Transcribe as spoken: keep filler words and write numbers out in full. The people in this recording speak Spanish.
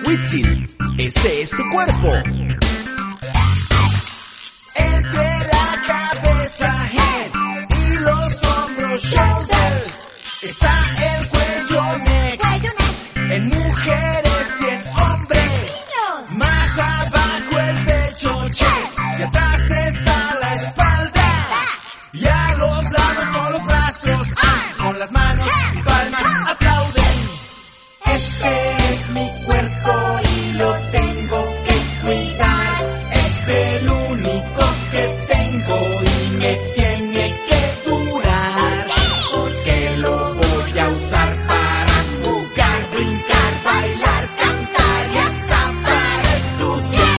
Huitzil, este es tu cuerpo. Entre la cabeza, head, y los hombros, shoulders, está el cuello, neck, Cuello, neck. en mujeres y en hombres. Niños. Más abajo el pecho, chest, y atrás está la espalda. Y a los lados son los brazos, ah, con las manos y palmas